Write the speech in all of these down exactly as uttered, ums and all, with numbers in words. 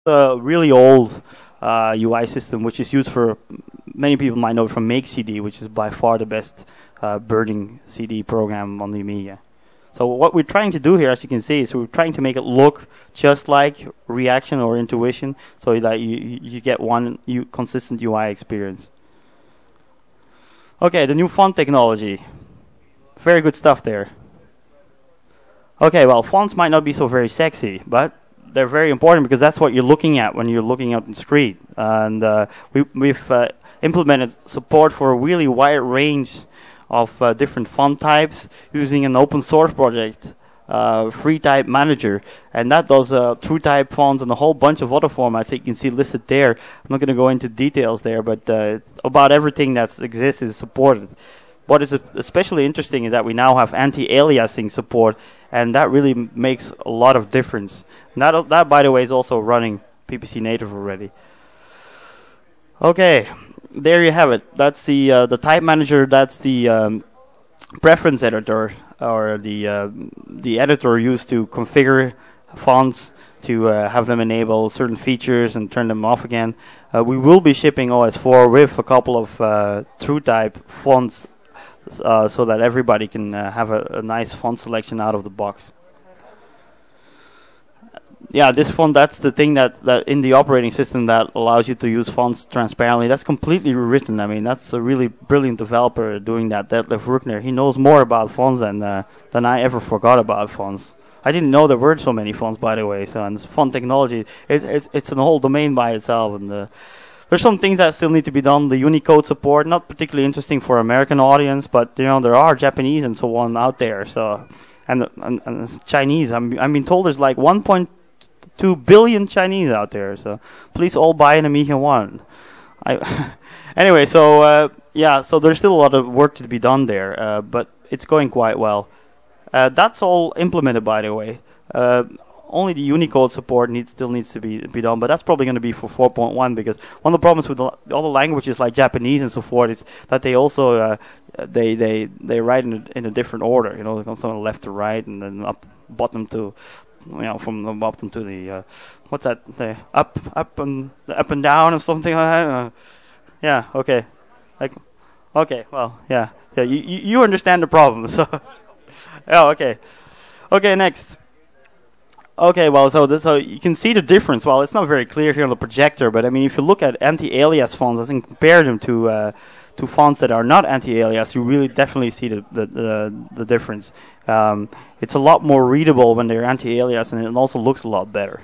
a really old uh, U I system, which is used for many people might know it from Make C D, which is by far the best uh, burning C D program on the Amiga. So what we're trying to do here, as you can see, is we're trying to make it look just like Reaction or Intuition, so that you you get one u- consistent U I experience. Okay, the new font technology, very good stuff there. Okay, well, fonts might not be so very sexy, but they're very important because that's what you're looking at when you're looking at the screen. And uh, we, we've uh, implemented support for a really wide range of uh, different font types using an open source project, uh, FreeType Manager, and that does uh, TrueType fonts and a whole bunch of other formats that you can see listed there. I'm not going to go into details there, but uh, about everything that exists is supported. What is especially interesting is that we now have anti-aliasing support, and that really m- makes a lot of difference. And that, that, by the way, is also running P P C native already. Okay, there you have it. That's the uh, the type manager. That's the um, preference editor, or the uh, the editor used to configure fonts to uh, have them enable certain features and turn them off again. Uh, we will be shipping O S four with a couple of uh, TrueType fonts, uh, so that everybody can uh, have a, a nice font selection out of the box. Yeah, this font, that's the thing that, that in the operating system that allows you to use fonts transparently. That's completely rewritten. I mean, that's a really brilliant developer doing that, Detlef Ruckner. He knows more about fonts than uh, than I ever forgot about fonts. I didn't know there were so many fonts, by the way. So, and font technology, it, it, it's a whole domain by itself. And uh, there's some things that still need to be done. The Unicode support, not particularly interesting for American audience, but you know there are Japanese and so on out there. So, and and, and Chinese. I'm I'm being told there's like one point two billion Chinese out there. So please all buy an Amiga One. I anyway, so uh, yeah, so there's still a lot of work to be done there, uh, but it's going quite well. Uh, that's all implemented, by the way. Uh, only the Unicode support needs still needs to be be done, but that's probably going to be for four point one, because one of the problems with the, all the languages like Japanese and so forth is that they also uh, they they they write in a, in a different order. You know, it comes from left to right and then up bottom to, you know, from the bottom to the uh, what's that? The up up and up and down or something like that. Uh, yeah. Okay. Like. Okay. Well. Yeah. Yeah. You you, you understand the problem, so. Oh, okay. Okay, next. Okay, well, so this, so you can see the difference. Well, it's not very clear here on the projector, but I mean, if you look at anti-alias fonts and compare them to uh, to fonts that are not anti-alias, you really definitely see the the the, the difference. Um, it's a lot more readable when they're anti-alias, and it also looks a lot better.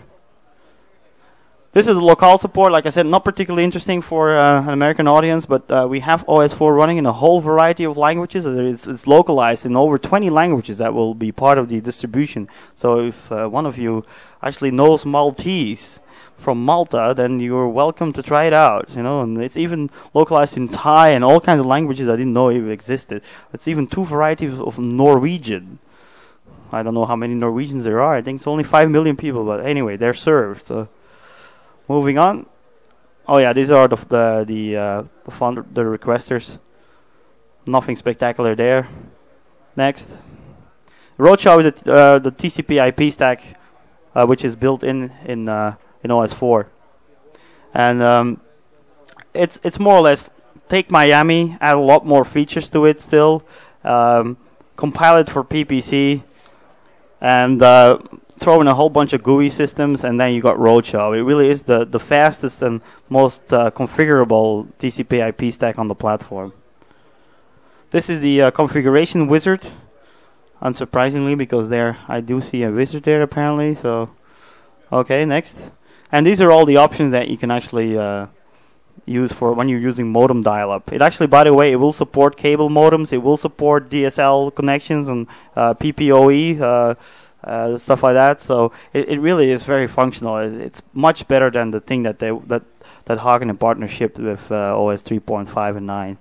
This is locale support. Like I said, not particularly interesting for uh, an American audience, but uh, we have O S four running in a whole variety of languages. It's, it's localized in over twenty languages that will be part of the distribution. So if uh, one of you actually knows Maltese from Malta, then you're welcome to try it out. You know, and it's even localized in Thai and all kinds of languages I didn't know even existed. It's even two varieties of Norwegian. I don't know how many Norwegians there are. I think it's only five million people, but anyway, they're served. So. Moving on. Oh yeah, these are the the the, uh, the font, the requesters. Nothing spectacular there. Next. Roadshow is the, uh, the T C P I P stack, uh, which is built in in uh, in O S four, and um, it's it's more or less take Miami, add a lot more features to it still, um, compile it for P P C, and uh, throw in a whole bunch of G U I systems, and then you got Roadshow. It really is the, the fastest and most uh, configurable T C P I P stack on the platform. This is the uh, configuration wizard, unsurprisingly, because there I do see a wizard there apparently. So, okay, next. And these are all the options that you can actually uh, use for when you're using modem dial-up. It actually, by the way, it will support cable modems. It will support D S L connections and uh, P P O E. Uh, Uh, stuff like that, so it, it really is very functional. It, it's much better than the thing that they that that Hagen in partnership with uh, O S three point five and nine.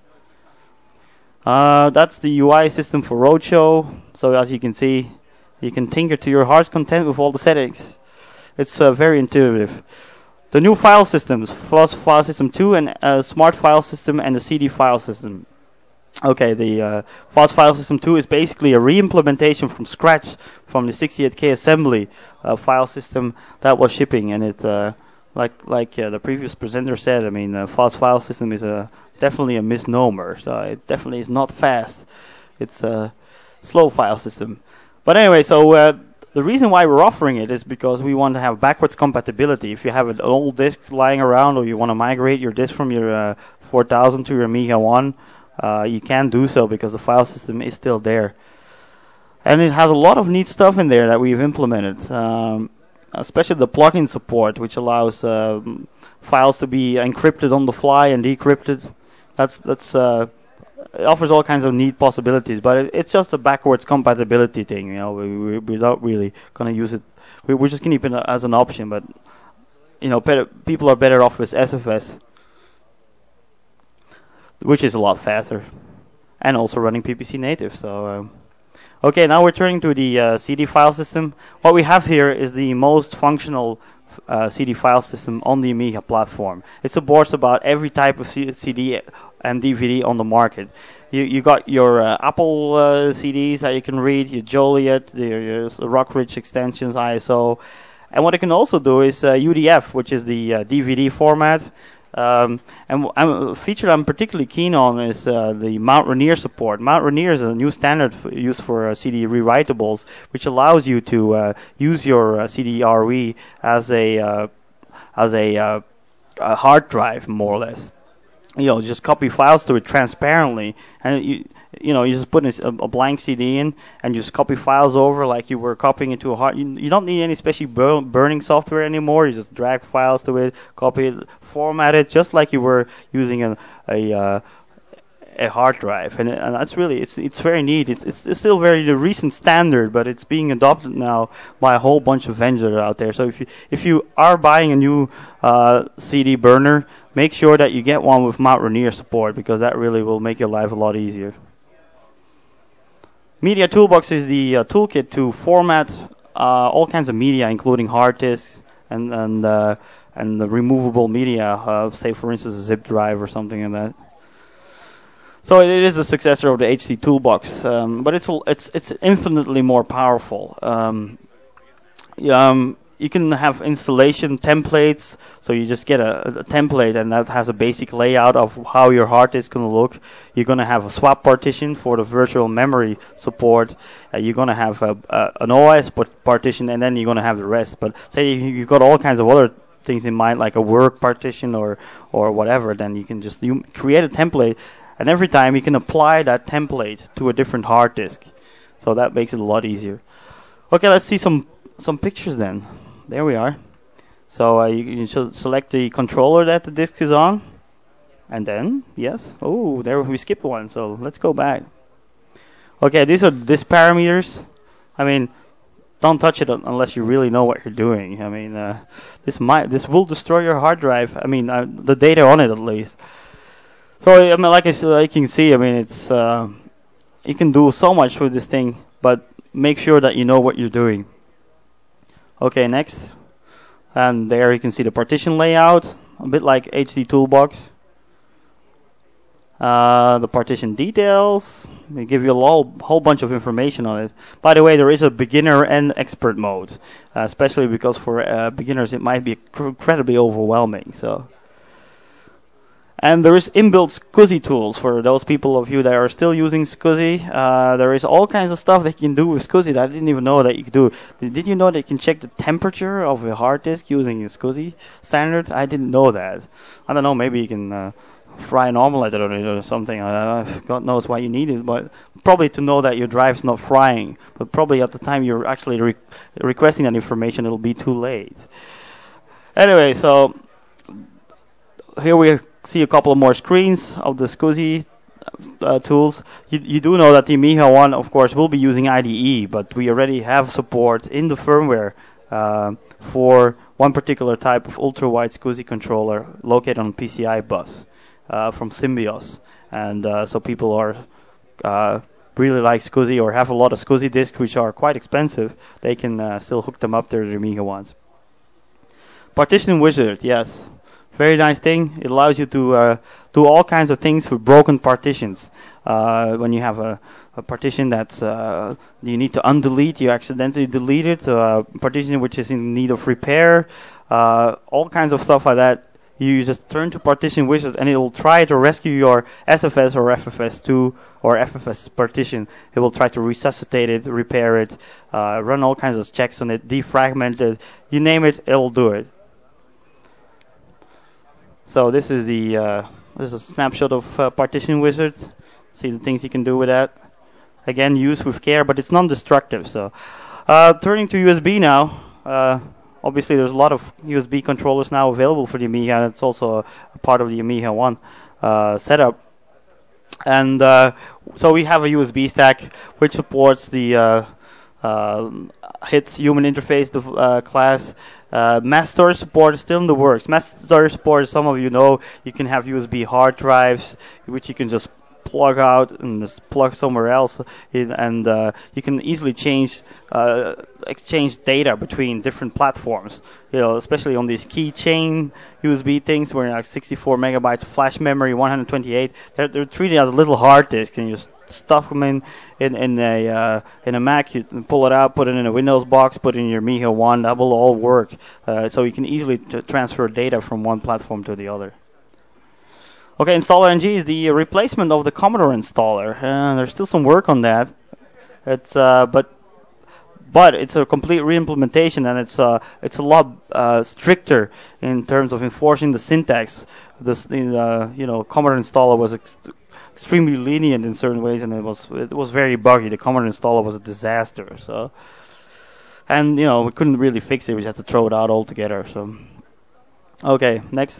Uh, that's the U I system for Roadshow. So as you can see, you can tinker to your heart's content with all the settings. It's uh, very intuitive. The new file systems: F O S File System two and uh, Smart File System and the C D File System. Okay, the uh, F O S File System two is basically a re-implementation from scratch from the sixty-eight K assembly uh, file system that was shipping, and it uh, like like uh, the previous presenter said, I mean, a fast file system is a definitely a misnomer. So it definitely is not fast. It's a slow file system. But anyway, so uh, the reason why we're offering it is because we want to have backwards compatibility. If you have an old disk lying around, or you want to migrate your disk from your uh, four thousand to your Amiga one, uh, you can do so because the file system is still there. And it has a lot of neat stuff in there that we've implemented, um, especially the plugin support, which allows uh, files to be encrypted on the fly and decrypted. That's that's uh, it offers all kinds of neat possibilities, but it, it's just a backwards compatibility thing. You know, we, we we're not really gonna use it. We, we're just gonna keep it as an option, but you know, better, people are better off with S F S, which is a lot faster, and also running P P C native. So. Um, Okay, now we're turning to the uh, C D file system. What we have here is the most functional uh, C D file system on the Amiga platform. It supports about every type of C- CD and D V D on the market. You you got your uh, Apple uh, C Ds that you can read, your Joliet, your, your Rockridge extensions, I S O, and what it can also do is uh, U D F, which is the uh, D V D format. Um, and w- I'm, a feature I'm particularly keen on is uh, the Mount Rainier support. Mount Rainier is a new standard f- used for uh, C D rewritables, which allows you to uh, use your uh, C D R W as a uh, as a, uh, a hard drive, more or less. You know, just copy files to it transparently, and you you know you just put a, a blank C D in and just copy files over like you were copying it to a hard. You, you don't need any special bur- burning software anymore. You just drag files to it, copy it, format it, just like you were using a a, uh, a hard drive, and, and that's really it's it's very neat. It's, it's it's still very the recent standard, but it's being adopted now by a whole bunch of vendors out there. So if you if you are buying a new uh, C D burner, make sure that you get one with Mount Rainier support, because that really will make your life a lot easier. Media Toolbox is the uh, toolkit to format uh, all kinds of media, including hard disks and and uh, and the removable media, uh, say for instance a zip drive or something like that. So it is a successor of the H C Toolbox, um, but it's it's it's infinitely more powerful. Um, um, you can have installation templates, so you just get a, a template and that has a basic layout of how your hard disk is going to look. You're going to have a swap partition for the virtual memory support. Uh, you're going to have a, a, an O S partition, and then you're going to have the rest. But say you, you've got all kinds of other things in mind, like a work partition or or whatever, then you can just you create a template, and every time you can apply that template to a different hard disk. So that makes it a lot easier. Okay, let's see some some pictures then. There we are. So uh, you, you should select the controller that the disk is on, and then yes. Oh, there we skipped one. So let's go back. Okay, these are disk parameters. I mean, don't touch it unless you really know what you're doing. I mean, uh, this might this will destroy your hard drive. I mean, uh, the data on it at least. So I mean, like I said, like you can see, I mean, it's uh, you can do so much with this thing, but make sure that you know what you're doing. Okay, next. And there you can see the partition layout, a bit like H D Toolbox. Uh, the partition details, they give you a whole, whole bunch of information on it. By the way, there is a beginner and expert mode, uh, especially because for uh, beginners it might be cr- incredibly overwhelming. So. And there is inbuilt SCSI tools for those people of you that are still using SCSI. Uh, there is all kinds of stuff that you can do with SCSI that I didn't even know that you could do. Did, did you know that you can check the temperature of a hard disk using a SCSI standard? I didn't know that. I don't know, maybe you can uh, fry an omelette on it or something. Uh, God knows why you need it, but probably to know that your drive's not frying. But probably at the time you're actually re- requesting that information, it'll be too late. Anyway, so here we see a couple of more screens of the SCSI uh, tools. You, you do know that the Amiga one, of course, will be using I D E, but we already have support in the firmware uh, for one particular type of ultra-wide SCSI controller located on P C I bus uh, from Symbios. And uh, so people are uh, really like SCSI or have a lot of SCSI disks, which are quite expensive. They can uh, still hook them up to their Amiga ones. Partition Wizard, yes. Very nice thing. It allows you to uh, do all kinds of things with broken partitions. Uh, when you have a, a partition that's uh, you need to undelete, you accidentally delete it. A uh, partition which is in need of repair. uh, all kinds of stuff like that. You just turn to partition wizard and it will try to rescue your S F S or F F S two or F F S partition. It will try to resuscitate it, repair it, uh, run all kinds of checks on it, defragment it, you name it, it'll do it. So this is the uh, this is a snapshot of uh, partition wizard. See the things you can do with that. Again, use with care, but it's non-destructive. So, uh, turning to U S B now. Uh, Obviously, there's a lot of U S B controllers now available for the Amiga, and it's also a, a part of the Amiga one uh, setup. And uh, so we have a U S B stack which supports the uh, uh, H I T S human interface uh, class. Uh, mass storage support is still in the works. Mass storage support, as some of you know, you can have U S B hard drives, which you can just plug out and just plug somewhere else, in, and uh, you can easily change uh, exchange data between different platforms. You know, especially on these keychain U S B things, where like sixty-four megabytes of flash memory, one hundred twenty-eight. They're, they're treated as little hard disks, and you just stuff them in in, in a uh, in a Mac. You pull it out, put it in a Windows box, put it in your Amiga one. That will all work. Uh, so you can easily t- transfer data from one platform to the other. Okay, installer N G is the replacement of the Commodore installer. Uh, there's still some work on that. It's uh, but but it's a complete re-implementation, and it's uh, it's a lot uh, stricter in terms of enforcing the syntax. This uh, you know Commodore installer was ex- extremely lenient in certain ways, and it was it was very buggy. The Commodore installer was a disaster. So, and you know we couldn't really fix it. We just had to throw it out altogether. So, okay, next.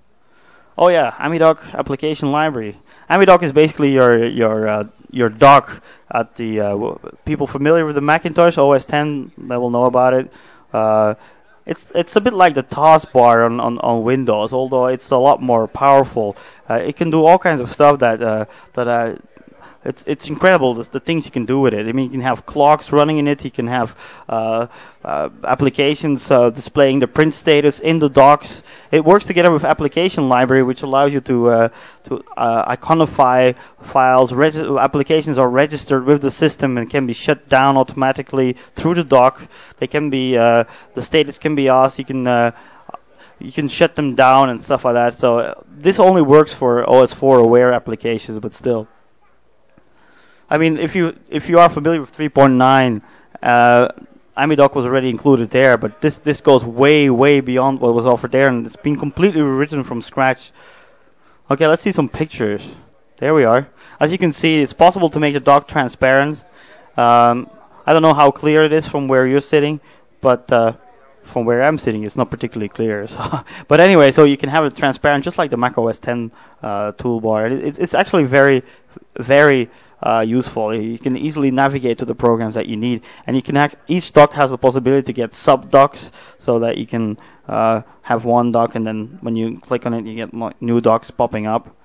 Oh yeah, AmiDoc application library. AmiDoc is basically your your uh, your dock at the uh, w- people familiar with the Macintosh O S ten. They will know about it. Uh, it's it's a bit like the taskbar on, on, on Windows, although it's a lot more powerful. Uh, it can do all kinds of stuff that uh, that uh, it's it's incredible the, the things you can do with it. I mean, you can have clocks running in it. You can have uh, uh, applications uh, displaying the print status in the docs. It works together with application library, which allows you to uh, to uh, iconify files. Regi- applications are registered with the system and can be shut down automatically through the dock. They can be uh, the status can be asked. You can uh, you can shut them down and stuff like that. So uh, this only works for O S four aware applications, but still. I mean, if you if you are familiar with three point nine, uh, AmiDoc was already included there, but this, this goes way, way beyond what was offered there, and it's been completely rewritten from scratch. Okay, let's see some pictures. There we are. As you can see, it's possible to make the dock transparent. Um, I don't know how clear it is from where you're sitting, but uh, from where I'm sitting, it's not particularly clear. So but anyway, so you can have it transparent, just like the Mac O S ten uh, toolbar. It, it, it's actually very, very uh, useful. You can easily navigate to the programs that you need, and you can act, each dock has the possibility to get sub docks, so that you can uh, have one dock, and then when you click on it, you get new docks popping up.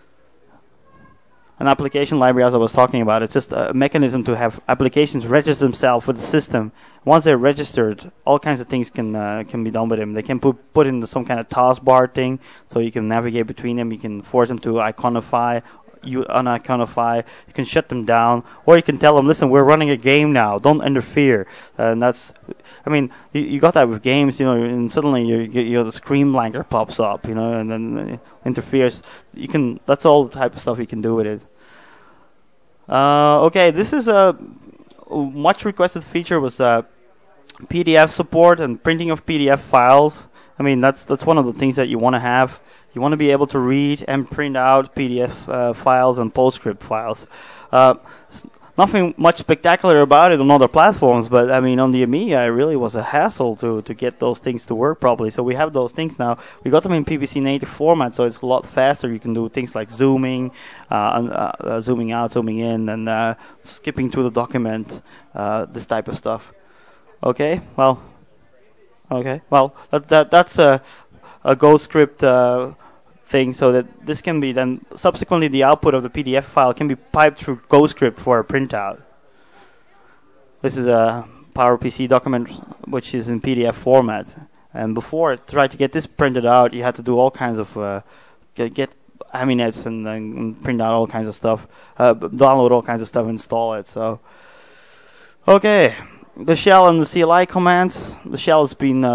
An application library, as I was talking about, it's just a mechanism to have applications register themselves with the system. Once they're registered, all kinds of things can uh, can be done with them. They can put put in some kind of taskbar thing, so you can navigate between them. You can force them to iconify, you uniconify. You can shut them down, or you can tell them, "Listen, we're running a game now. Don't interfere." Uh, and that's, I mean, you, you got that with games, you know, and suddenly you you know the screen blanker pops up, you know, and then uh, interferes. You can. That's all the type of stuff you can do with it. Uh, okay, this is a much requested feature was uh, P D F support and printing of P D F files. I mean, that's that's one of the things that you want to have. You want to be able to read and print out P D F uh, files and PostScript files. Uh, nothing much spectacular about it on other platforms, but I mean, on the Amiga, it really was a hassle to, to get those things to work properly. So we have those things now. We got them in P V C native format, so it's a lot faster. You can do things like zooming, uh, and, uh, uh, zooming out, zooming in, and uh, skipping to the document, uh, this type of stuff. Okay, well, okay, well, that, that that's a, a GoScript uh, thing, so that this can be then subsequently the output of the P D F file can be piped through GoScript for a printout. This is a PowerPC document which is in P D F format, and before it tried to get this printed out, you had to do all kinds of uh, get, get Aminets and, and print out all kinds of stuff, uh, download all kinds of stuff, install it. So okay, the shell and the C L I commands. The shell has been uh,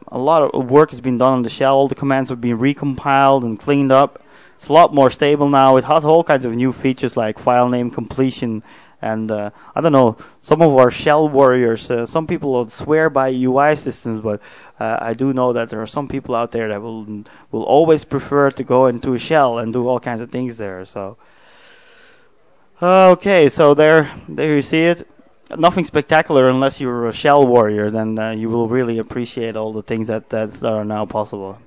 a lot of work has been done on the shell. All the commands have been recompiled and cleaned up. It's a lot more stable now. It has all kinds of new features like file name completion. And uh, I don't know, some of our shell warriors, uh, some people will swear by U I systems, but uh, I do know that there are some people out there that will will always prefer to go into a shell and do all kinds of things there. So, uh, okay, so there, there you see it. Nothing spectacular unless you're a shell warrior. Then uh, you will really appreciate all the things that that are now possible.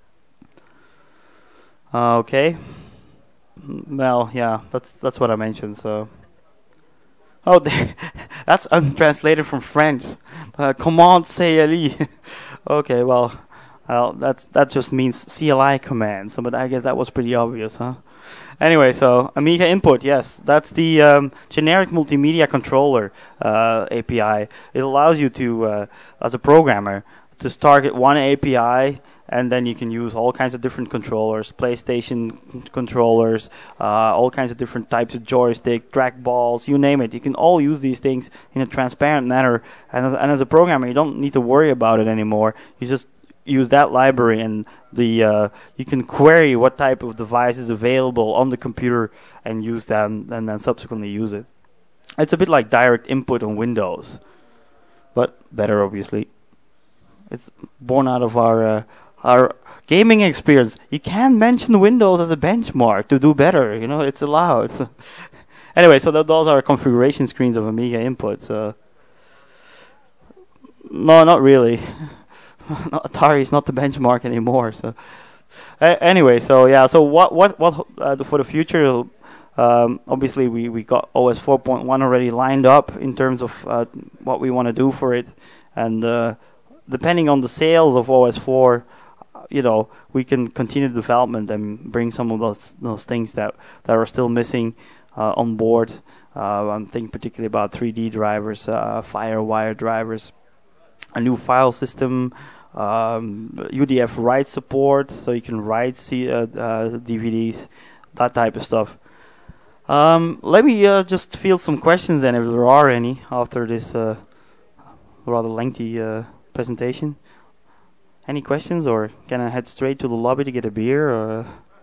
Uh, okay. Well, yeah, that's that's what I mentioned. So. Oh, there, that's untranslated from French. Uh, command C L I. Okay, well, well, that's that just means C L I command. So, but I guess that was pretty obvious, huh? Anyway, so Amiga Input, yes, that's the um, generic multimedia controller uh, A P I. It allows you to, uh, as a programmer, to target one A P I. And then you can use all kinds of different controllers, PlayStation controllers, uh, all kinds of different types of joystick, trackballs, you name it. You can all use these things in a transparent manner. And as, and as a programmer, you don't need to worry about it anymore. You just use that library, and the uh, you can query what type of device is available on the computer and use them, and then subsequently use it. It's a bit like direct input on Windows, but better, obviously. It's born out of our... Uh, Our gaming experience. You can mention Windows as a benchmark to do better. You know, it's allowed. So anyway, so th- those are configuration screens of Amiga Input. So no, not really. No, Atari is not the benchmark anymore. So uh, anyway, so yeah. So what what what uh, for the future? Um, obviously, we, we got O S four point one already lined up in terms of uh, what we want to do for it, and uh, depending on the sales of O S four. You know, we can continue development and bring some of those those things that, that are still missing uh, on board. Uh, I'm thinking particularly about three D drivers, uh, FireWire drivers, a new file system, um, U D F write support, so you can write C- uh, uh, D V Ds, that type of stuff. Um, let me uh, just field some questions then, if there are any, after this uh, rather lengthy uh, presentation. Any questions, or can I head straight to the lobby to get a beer? Or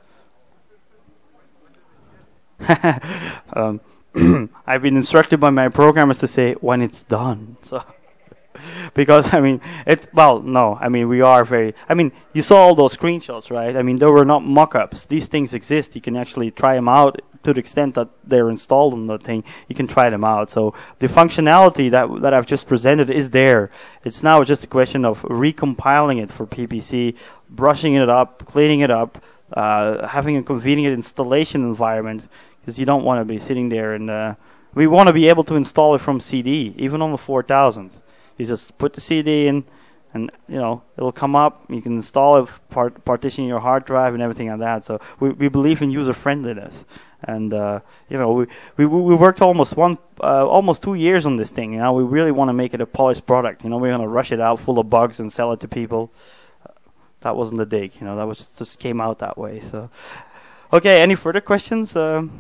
um, I've been instructed by my programmers to say when it's done. So, because I mean, it. Well, no, I mean we are very. I mean, you saw all those screenshots, right? I mean, they were not mock-ups. These things exist. You can actually try them out to the extent that they're installed on the thing. You can try them out. So the functionality that that I've just presented is there. It's now just a question of recompiling it for P P C, brushing it up, cleaning it up, uh, having a convenient installation environment, because you don't want to be sitting there and uh, we want to be able to install it from C D, even on the four thousand. You just put the C D in, and you know it'll come up. You can install it, part, partition your hard drive, and everything like that. So we we believe in user friendliness, and uh, you know we, we we worked almost one uh, almost two years on this thing. You know, we really want to make it a polished product. You know, we're gonna rush it out full of bugs and sell it to people. Uh, that wasn't the dig. You know, that was just came out that way. So okay, any further questions? Um,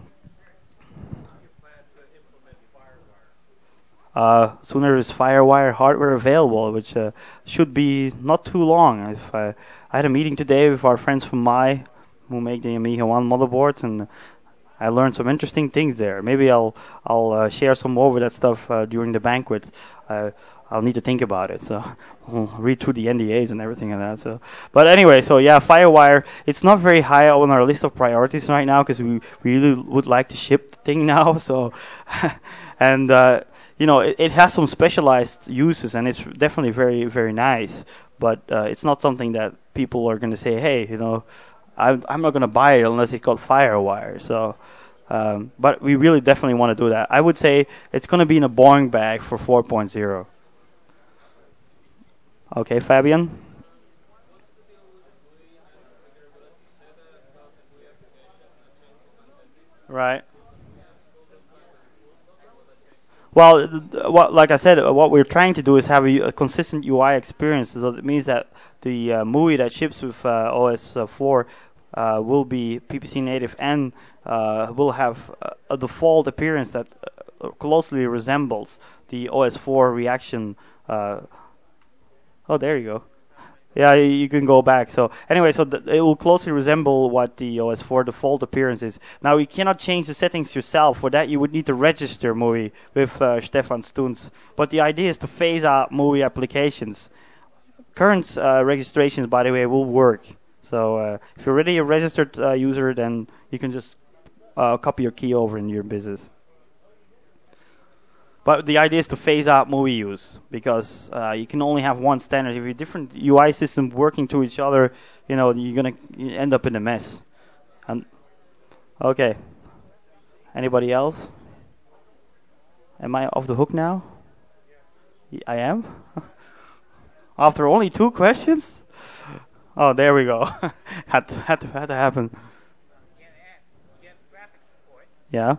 Uh, sooner is FireWire hardware available, which uh, should be not too long. If I, I had a meeting today with our friends from Mai, who make the Amiga one motherboards, and I learned some interesting things there. Maybe I'll I'll uh, share some more of that stuff uh, during the banquet. Uh, I'll need to think about it. So I'll read through the N D As and everything like that. So, but anyway, so yeah, FireWire. It's not very high on our list of priorities right now because we really would like to ship the thing now. So, and. Uh, You know, it, it has some specialized uses, and it's definitely very, very nice. But uh, it's not something that people are going to say, hey, you know, I'm, I'm not going to buy it unless it's got FireWire. So, um, but we really definitely want to do that. I would say it's going to be in a boring bag for four point oh. Okay, Fabian? Right. Well, what, like I said, uh, what we're trying to do is have a, a consistent U I experience. So it means that the uh, M U I that ships with uh, O S four uh, will be P P C native and uh, will have a, a default appearance that uh, closely resembles the O S four reaction. Uh, oh, there you go. Yeah, you you can go back. So anyway, so th- it will closely resemble what the O S four default appearance is. Now you cannot change the settings yourself. For that, you would need to register movie with uh, Stefan Stoons. But the idea is to phase out movie applications. Current uh, registrations, by the way, will work. So uh, if you're already a registered uh, user, then you can just uh, copy your key over in your business. But the idea is to phase out movie use because uh, you can only have one standard. If you have different U I systems working to each other, you know you're gonna end up in a mess. And okay, anybody else? Am I off the hook now? Y- I am. After only two questions? Oh, there we go. had to, had to had to happen. Yeah.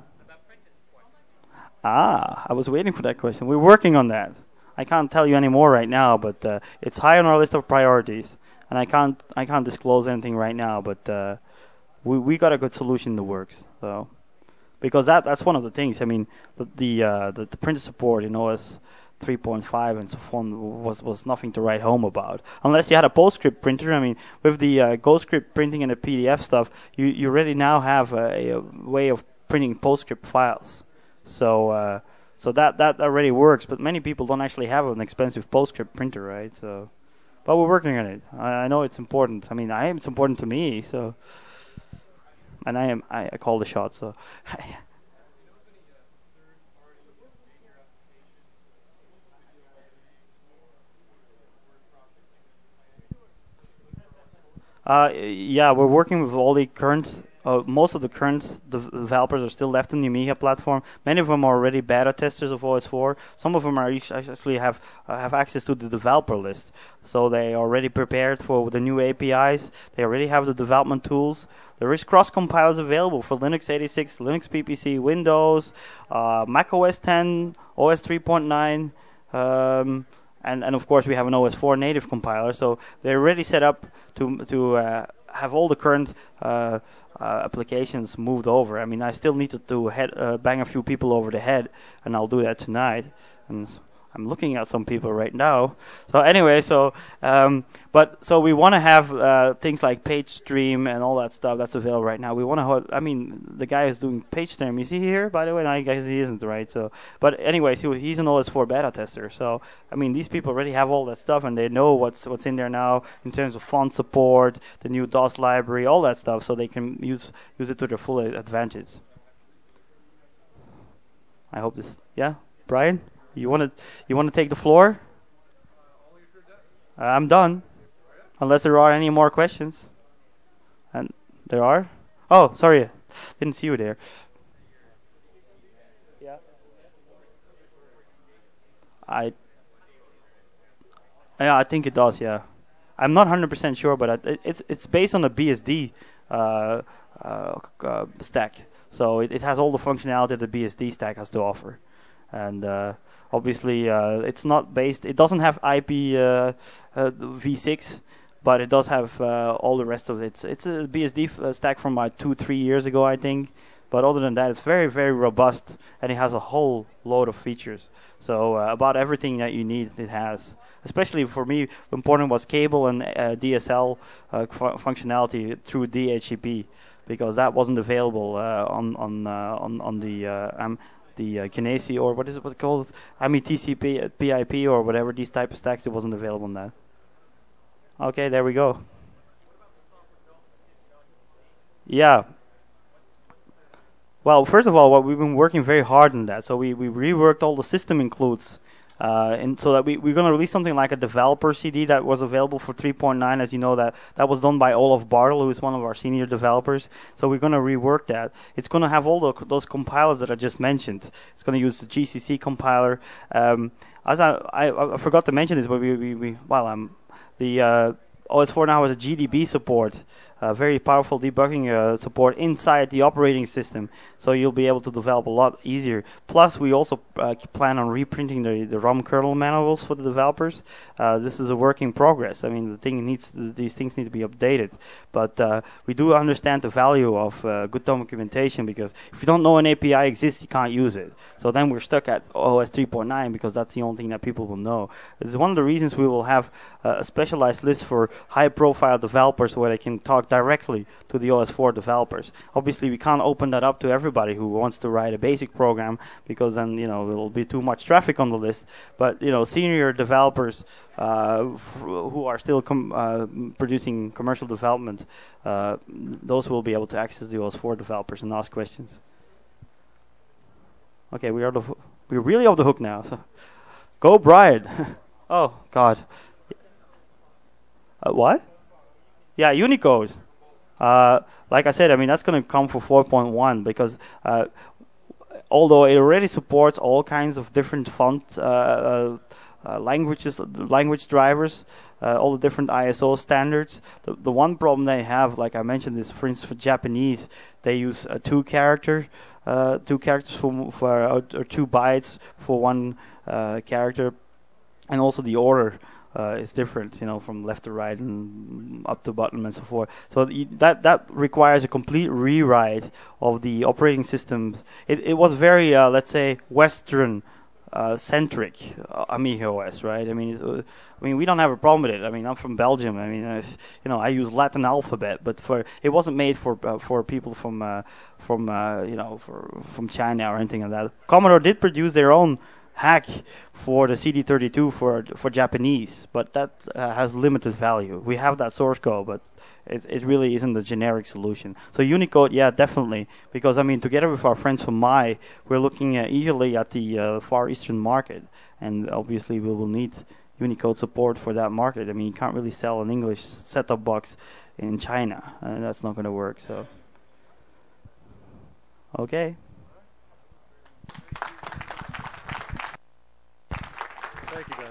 Ah, I was waiting for that question. We're working on that. I can't tell you any more right now, but uh, it's high on our list of priorities, and I can't I can't disclose anything right now. But uh, we we got a good solution in the works. So because that that's one of the things. I mean, the the uh, the, the printer support in O S three point five and so on was was nothing to write home about, unless you had a PostScript printer. I mean, with the uh, GoScript printing and the P D F stuff, you you already now have a, a way of printing PostScript files. So uh, so that that already works, but many people don't actually have an expensive PostScript printer, right? So, but we're working on it. I, I know it's important. I mean, I it's important to me. So, and I am I, I call the shot. So, Uh, yeah, we're working with all the current, uh, most of the current dev- developers are still left in the Amiga platform. Many of them are already beta testers of O S four. Some of them are each- actually have uh, have access to the developer list, so they are already prepared for the new A P Is. They already have the development tools. There is cross compilers available for Linux eighty-six, Linux P P C, Windows, uh, Mac O S ten, O S three point nine. Um, and, and of course we have an O S four native compiler, so they're already set up to to uh, have all the current uh, uh, applications moved over. I mean, I still need to, to head, uh, bang a few people over the head, and I'll do that tonight. And I'm looking at some people right now. So anyway, so um, but so we want to have uh, things like PageStream and all that stuff that's available right now. We want to. Have, I mean, the guy who's doing PageStream, is he here? By the way, no, I guess he isn't, right? So, but anyways, he, he's an O S four beta tester. So I mean, these people already have all that stuff, and they know what's what's in there now in terms of font support, the new DOS library, all that stuff, so they can use use it to their full advantage. I hope this. Yeah, Brian. You want to you want to take the floor? Uh, I'm done, unless there are any more questions. And there are. Oh, sorry, didn't see you there. Yeah. I yeah, I think it does. Yeah, I'm not one hundred percent sure, but I, it, it's it's based on a B S D uh, uh, uh, stack, so it, it has all the functionality the B S D stack has to offer, and. Uh, Obviously, uh, it's not based. It doesn't have I P uh, uh, v six, but it does have uh, all the rest of it. It's, it's a B S D f- uh, stack from about two, three years ago, I think. But other than that, it's very, very robust, and it has a whole load of features. So uh, about everything that you need, it has. Especially for me, important was cable and uh, D S L uh, fu- functionality through D H C P, because that wasn't available uh, on on uh, on on the uh, um, the uh, Kinesi, or what is it what's it called? I mean T C P, uh, P I P or whatever, these type of stacks, it wasn't available on that. Okay, there we go. Yeah. Well, first of all, what we've been working very hard on that. So we, we reworked all the system includes, uh, and so that we we're gonna release something like a developer C D that was available for three point nine. As you know, that that was done by Olaf Bartel, who is one of our senior developers. So we're gonna rework that. It's gonna have all the, those compilers that I just mentioned. It's gonna use the G C C compiler. Um, as I, I I forgot to mention this, but we we, we well um the uh, O S four now has a G D B support. uh, very powerful debugging uh, support inside the operating system, so you'll be able to develop a lot easier. Plus, we also uh, plan on reprinting the, the ROM kernel manuals for the developers. Uh, this is a work in progress. I mean, the thing needs these things need to be updated, but uh, we do understand the value of uh, good documentation, because if you don't know an A P I exists, you can't use it. So then we're stuck at O S three point nine because that's the only thing that people will know. This is one of the reasons we will have uh, a specialized list for high-profile developers where they can talk directly to the O S four developers. Obviously, we can't open that up to everybody who wants to write a basic program, because then, you know, there will be too much traffic on the list. But, you know, senior developers uh, f- who are still com- uh, producing commercial development, uh, those will be able to access the O S four developers and ask questions. Okay, we are the ho- we're really off the hook now. So, go Brian. Oh God. Uh, what? Yeah, Unicode. Uh, like I said, I mean that's going to come for four point one, because uh, although it already supports all kinds of different font uh, uh, uh, languages, language drivers, uh, all the different I S O standards. The the one problem they have, like I mentioned, is for instance for Japanese, they use a two character, uh, two characters for for or, or two bytes for one uh, character, and also the order uh, is different, you know, from left to right and up to bottom and so forth. So the, that that requires a complete rewrite of the operating system. It it was very uh, let's say Western. Uh, centric uh, Amiga O S, right? I mean, it's, uh, I mean, we don't have a problem with it. I mean, I'm from Belgium. I mean, uh, you know, I use Latin alphabet, but for it wasn't made for uh, for people from uh, from uh, you know for, from China or anything like that. Commodore did produce their own hack for the C D thirty-two for for Japanese, but that uh, has limited value. We have that source code, but it it really isn't the generic solution. So Unicode, yeah, definitely, because I mean, together with our friends from M I, we're looking uh, eagerly at the uh, Far Eastern market, and obviously we will need Unicode support for that market. I mean, you can't really sell an English set-top box in China, and that's not going to work. So, okay. Thank you, Ben.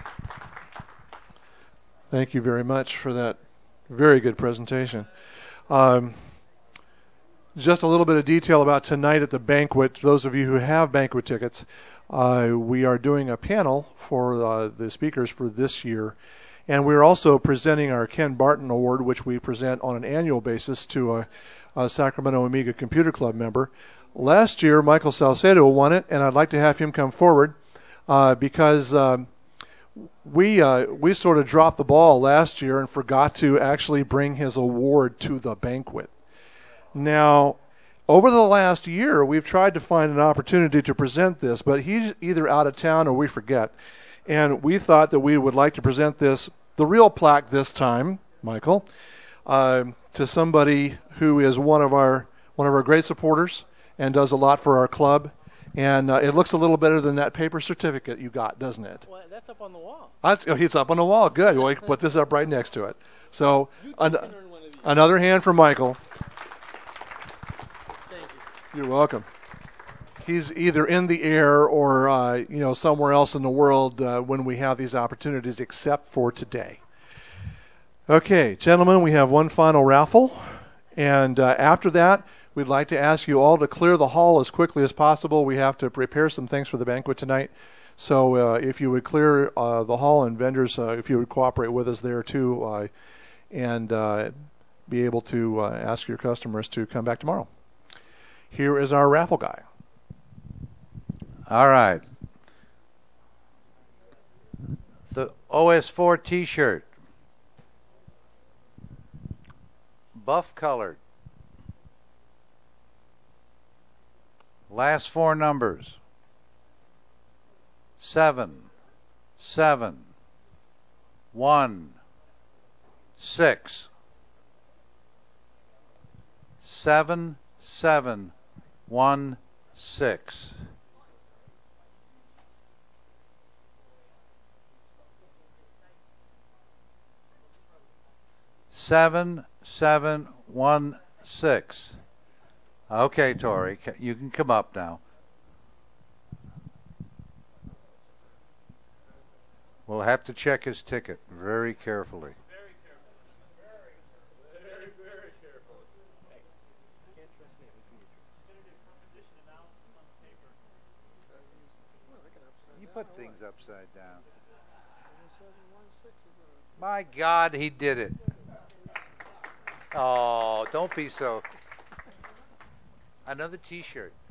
Thank you very much for that very good presentation. Um, just a little bit of detail about tonight at the banquet. Those of you who have banquet tickets, uh, we are doing a panel for uh, the speakers for this year. And we're also presenting our Ken Barton Award, which we present on an annual basis to a, a Sacramento Amiga Computer Club member. Last year, Michael Salcedo won it, and I'd like to have him come forward uh, because um, we uh, we sort of dropped the ball last year and forgot to actually bring his award to the banquet. Now, over the last year, we've tried to find an opportunity to present this, but he's either out of town or we forget. And we thought that we would like to present this, the real plaque this time, Michael, uh, to somebody who is one of our one of our great supporters and does a lot for our club. And uh, it looks a little better than that paper certificate you got, doesn't it? Well, that's up on the wall. That's, oh, it's up on the wall. Good. Well, we can put this up right next to it. So an, another hand for Michael. Thank you. You're welcome. He's either in the air or uh, you know somewhere else in the world uh, when we have these opportunities, except for today. Okay, gentlemen, we have one final raffle, and uh, after that, we'd like to ask you all to clear the hall as quickly as possible. We have to prepare some things for the banquet tonight, so uh, if you would clear uh, the hall, and vendors, uh, if you would cooperate with us there too, uh, and uh, be able to uh, ask your customers to come back tomorrow. Here is our raffle guy. All right. The O S four T-shirt. Buff colored. Last four numbers. Seven, seven, one, six. Seven, seven, one, six. Seven, seven, one, six. Okay, Tori, you can come up now. We'll have to check his ticket very carefully. Very carefully. Very, very, very upside down. My God, he did it. Oh, don't be so. Another T-shirt.